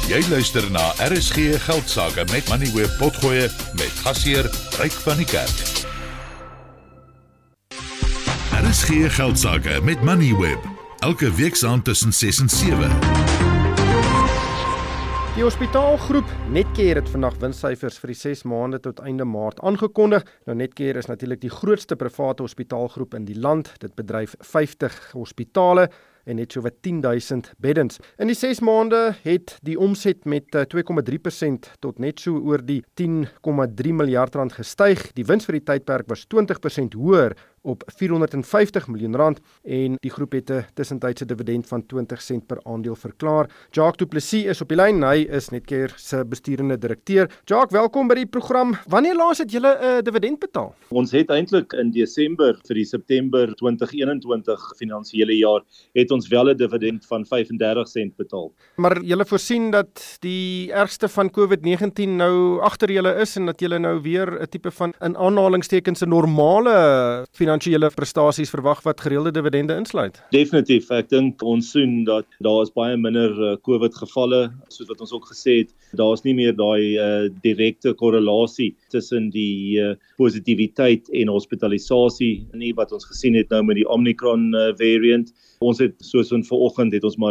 Jy luister na RSG Geldsaake met Moneyweb Potgoe met gasheer Ryk van die Kerk. RSG Geldsaake met Moneyweb. Elke week saam tussen 6 en 7. Die hospitaalgroep Netcare het vandag winssyfers vir die 6 maande tot einde Maart aangekondig. Nou Netcare is natuurlik die grootste private hospitaalgroep in die land. Dit bedryf 50 hospitale en net so wat 10,000 beddens. In die 6 maande het die omset met 2,3% tot net so oor die 10,3 miljard rand gestyg. Die wins vir die tydperk was 20% hoër op 450 miljoen rand en die groep het 'n tussentydse dividend van 20 sent per aandeel verklaar. Jacques Du Plessis is op die lyn. Hy is Netcare se besturende direkteur. Jacques, welkom by die program. Wanneer laas het julle 'n dividend betaal? Ons het eintlik in Desember vir die September 2021 finansiële jaar het ons wel 'n dividend van 35 sent betaal. Maar julle voorsien dat die ergste van COVID-19 nou agter julle is en dat julle nou weer 'n tipe van in aanhalingstekens 'n normale finansiële prestasies verwag wat gereelde dividende insluit. Definitief, ek dink ons sien dat daar is baie minder COVID gevalle, soos wat ons ook gesê het. Daar is nie meer daai direkte korrelasie tussen die positiwiteit en hospitalisasie nie wat ons gesien het nou met die Omicron variant. Ons het soos in vanoggend het ons maar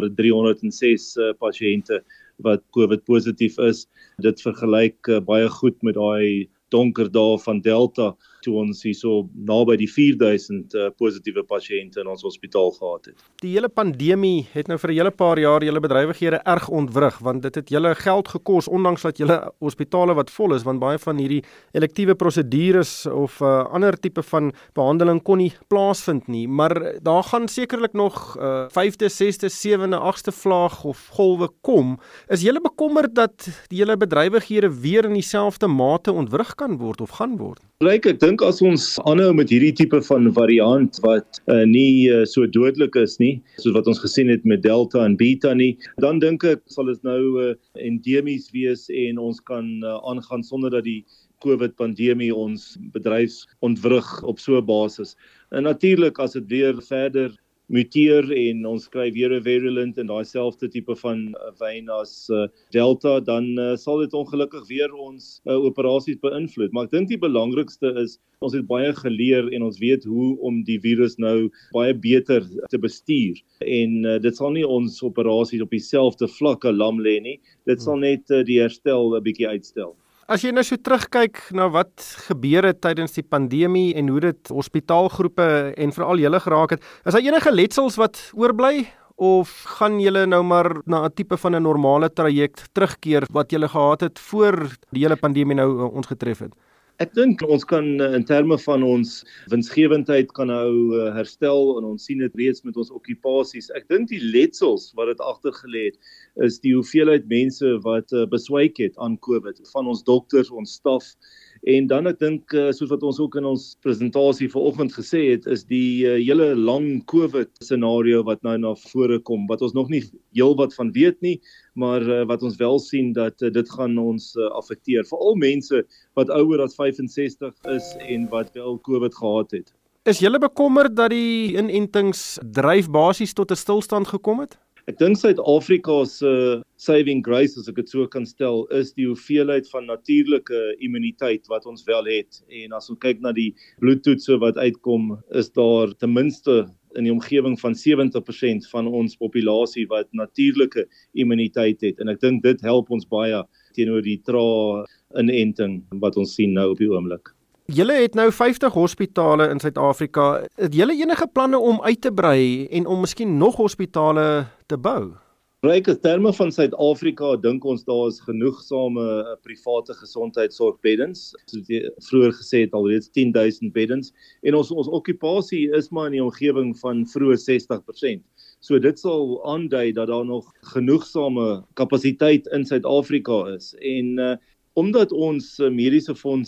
306 pasiënte wat COVID positief is. Dit vergelyk baie goed met daai donker dae van Delta toe ons hierso naby die 4000 positiewe pasiënte in ons hospitaal gehad het. Die hele pandemie het nou vir 'n hele paar jaar julle bedrywighede erg ontwrig, want dit het julle geld gekos ondanks dat julle hospitale wat vol is, want baie van hierdie elektiewe prosedures of ander tipe van behandeling kon nie plaasvind nie, maar daar gaan sekerlik nog 5de, 6de, 7de, 8ste vlaag of golwe kom. Is julle bekommerd dat die hele bedrywighede weer in dieselfde mate ontwrig kan word of gaan word? Ek dink as ons aanhou met hierdie tipe van variant wat nie so dodelik is nie, soos wat ons gesien het met Delta en Beta nie, dan dink ek sal dit nou endemies wees en ons kan aangaan sonder dat die COVID-pandemie ons bedryf ontwrig op so 'n basis. En natuurlik as dit weer verder muteer en ons kry weer 'n virulent en daai selfde tipe van wyn as Delta, dan sal dit ongelukkig weer ons operasies beïnvloed. Maar ek dink die belangrikste is, ons het baie geleer en ons weet hoe om die virus nou baie beter te bestuur. En dit sal nie ons operasies op dieselfde vlakke lam lê nie. Dit sal net die herstel 'n bietjie uitstel. As jy nou so terugkyk na wat gebeur het tydens die pandemie en hoe dit hospitaalgroepe en veral julle geraak het, is daar enige letsels wat oorbly? Of gaan julle nou maar na 'n tipe van 'n normale traject terugkeer wat julle gehad het voor die hele pandemie nou ons getref het? Ek dink ons kan in terme van ons winsgewendheid kan nou herstel en ons sien dit reeds met ons okkupasies. Ek dink die letsels wat dit agtergelê het is die hoeveelheid mense wat beswyk het aan COVID, van ons dokters, ons staf. En dan ek dink, soos wat ons ook in ons presentasie vanoggend gesê het, is die hele lang COVID scenario wat nou na vore kom, wat ons nog nie heelwat van weet nie, maar wat ons wel sien dat dit gaan ons affekteer. Veral mense wat ouer as 65 is en wat wel COVID gehad het. Is julle bekommerd dat die inentingsdryf basies tot 'n stilstand gekom het? Ek dink Suid-Afrika se saving grace, as ek dit so kan stel, is die hoeveelheid van natuurlike immuniteit wat ons wel het. En as ons kyk na die bloedtoetse wat uitkom, is daar ten minste in die omgewing van 70% van ons populasie wat natuurlike immuniteit het. En ek dink dit help ons baie teenoor die trae inenting wat ons sien nou op die oomblik. Julle het nou 50 hospitale in Suid-Afrika. Het julle enige planne om uit te brei en om miskien nog hospitale te bou? Ryk, in terme van Suid-Afrika dink ons daar is genoegsame private gesondheidsorgbeddens. Soos jy vroeër gesê het, alreeds 10,000 beddens. En ons okkupasie is maar in die omgewing van vroeë 60%. So dit sal aandui dat daar nog genoegsame kapasiteit in Suid-Afrika is. En omdat ons mediese fonds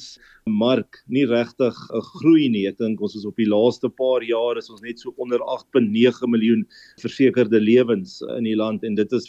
mark nie regtig groei nie. Ek dink ons is op die laaste paar jaar is ons net so onder 8.9 miljoen versekerde lewens in die land en dit is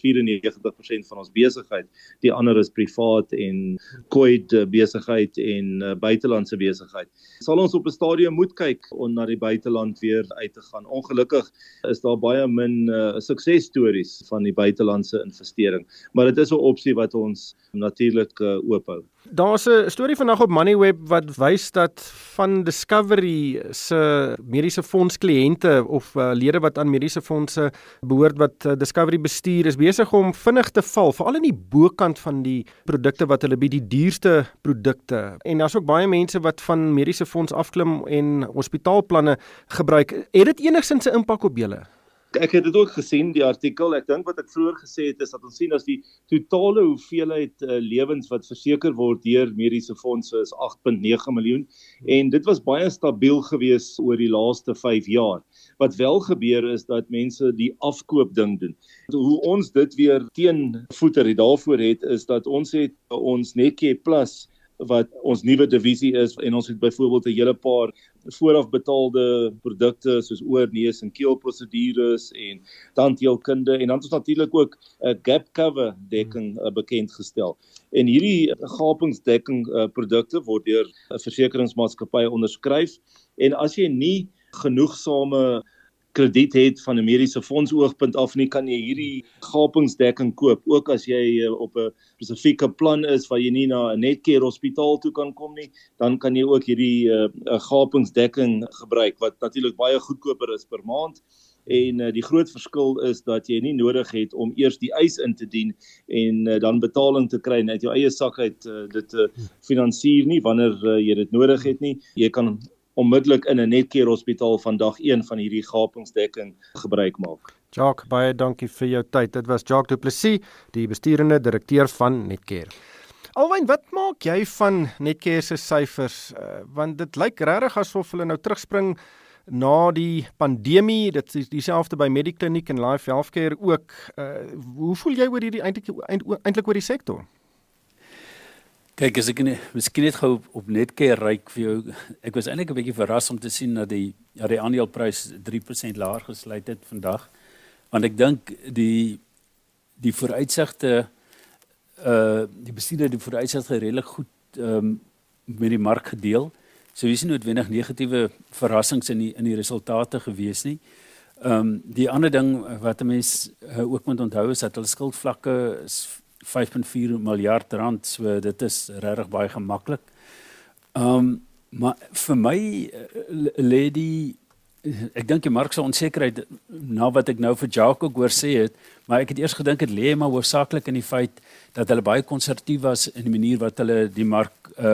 94% van ons besigheid. Die ander is privaat en COVID besigheid en buitelandse besigheid. Sal ons op 'n stadium moet kyk om na die buiteland weer uit te gaan. Ongelukkig is daar baie min suksesstories van die buitelandse investering, maar dit is 'n opsie wat ons natuurlik oophou. Daar's 'n storie vandag op Moneyweb wat wys dat van Discovery se mediese fonds kliënte of lede wat aan mediese fondse behoort wat Discovery bestuur is besig om vinnig te val, veral in die bokant van die produkte wat hulle bied, die duurste produkte. En daar's ook baie mense wat van mediese fonds afklim en hospitaalplanne gebruik. Het dit enigsins 'n impak op julle? Ek het dit ook gesien, die artikel. Ek dink wat ek vroeër gesê het is dat ons sien as die totale hoeveelheid lewens wat verseker word deur mediese fondse is 8.9 miljoen en dit was baie stabiel gewees oor die laaste 5 jaar. Wat wel gebeur is dat mense die afkoop ding doen. Hoe ons dit weer teenvoeter daarvoor het is dat ons het ons Netcare Plus wat ons nuwe divisie is en ons het byvoorbeeld 'n hele paar voorafbetaalde produkte soos oor, neus en keel prosedures en tandheelkunde en dan het ons natuurlik ook 'n gap cover dekking bekend gestel. En hierdie gapingsdekking produkte word deur 'n versekeringsmaatskappy onderskryf en as jy nie genoegsame krediet het van 'n mediese fonds oogpunt af nie, kan jy hierdie gapingsdekking koop, ook as jy op 'n spesifieke plan is waar jy nie na 'n Netcare hospitaal toe kan kom nie, dan kan jy ook hierdie gapingsdekking gebruik, wat natuurlik baie goedkoper is per maand. En die groot verskil is dat jy nie nodig het om eers die eis in te dien en dan betaling te kry en uit jou eie sak uit dit te finansier nie wanneer jy dit nodig het nie. Jy kan onmiddellik in 'n Netcare hospitaal van dag 1 van hierdie gapingsdekking gebruik maak. Jacques, baie dankie vir jou tyd. Dit was Jacques Du Plessis, die besturende direkteur van Netcare. Alwyn, wat maak jy van Netcare se syfers? Want dit lyk regtig asof hulle nou terugspring na die pandemie. Dit is dieselfde by Mediclinic en Life Healthcare ook. Hoe voel jy oor hierdie eintlik oor die sektor? Kyk, as ek miskien net gou op Netcare ryk vir jou, ek was eintlik 'n bietjie verras om te sien dat die aandeleprys 3% laer gesluit het vandag, want ek dink die vooruitsigte, die bestuurder die vooruitsigte redelik goed met die mark gedeel. So is nie noodwendig negatiewe verrassings in die resultate gewees nie. Die ander ding wat 'n mens ook moet onthou is dat hulle skuldvlakke is 5.4 miljard rand, so dit is regtig baie gemaklik. Maar vir my lê ek dink die mark se onsekerheid, na wat ek nou vir Jacques ook hoor sê het, maar ek het eers gedink het lê maar hoofsaaklik in die feit dat hulle baie konservatief was in die manier wat hulle die mark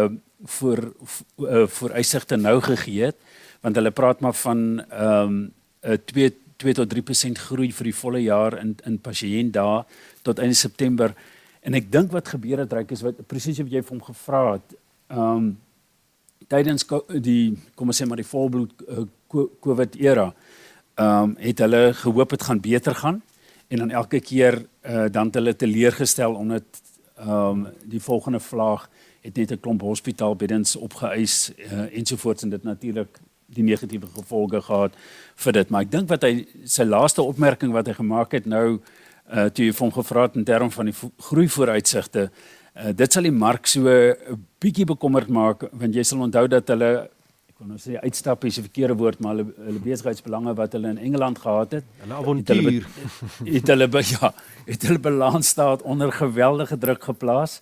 vooruitsigte nou gegee het, want hulle praat maar van 2 tot 3% groei vir die volle jaar in pasiëntdae tot einde September. En ek dink wat gebeur het, Ryk, is wat presies wat jy vir hom gevra het. Tydens die, kom ons sê maar die volbloed COVID era, het hulle gehoop het gaan beter gaan en dan elke keer dan het hulle teleurgestel omdat die volgende vlaag het net 'n klomp hospitaalbeddens opgeëis ensovoorts en dit natuurlik die negatiewe gevolge gehad vir dit. Maar ek dink wat hy sy laaste opmerking wat hy gemaak het nou toe jy vir hom gevra het in terme van die groei vooruitsigte, dit sal die mark so 'n bietjie bekommerd maak, want jy sal onthou dat hulle, ek wil nou sê uitstap is 'n verkeerde woord, maar hulle besigheidsbelange wat hulle in Engeland gehad het, hulle avontuur het hulle balansstaat onder geweldige druk geplaas.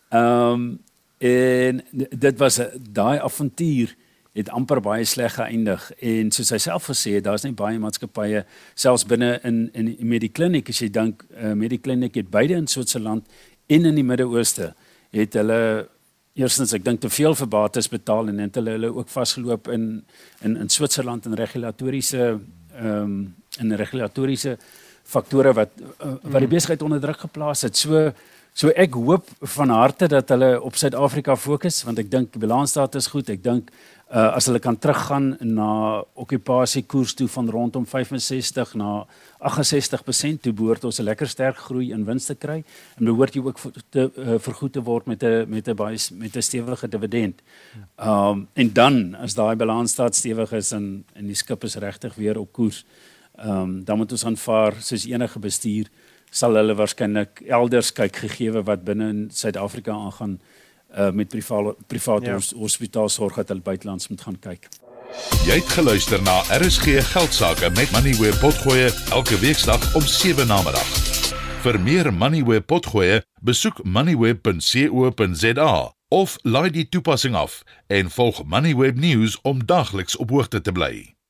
En dit was daai avontuur het amper baie sleg geëindig en soos hy self gesê het, daar's nie baie maatskappye selfs binne in Mediclinic, as jy dink Mediclinic het beide in Switserland en in die Midde-Ooste het hulle eerstens ek dink te veel vir bates betaal en het hulle ook vasgeloop in Switserland in regulatoriese faktore wat die besigheid onder druk geplaas het. So So ek hoop van harte dat hulle op Suid-Afrika fokus, want ek dink die balansstaat is goed. Ek dink as hulle kan teruggaan na okkupasiekoers toe van rondom 65 na 68%, toe behoort ons 'n lekker sterk groei in wins te kry en behoort jy ook vergoed te word met 'n stewige dividend. En dan as daai balansstaat stewig is en die skip is regtig weer op koers, dan moet ons aanvaar soos enige bestuur sal hulle waarskynlik elders kyk gegee wat binne in Suid-Afrika aangaan met private hospitaalsorg dat hulle buitelands moet gaan kyk. Jy het geluister na RSG Geldsaake met Moneyweb Potgoe elke weeksdag om 7 namiddag. Vir meer Moneyweb Potgoe, besoek moneyweb.co.za of laai die toepassing af en volg Moneyweb News om dagliks op hoogte te bly.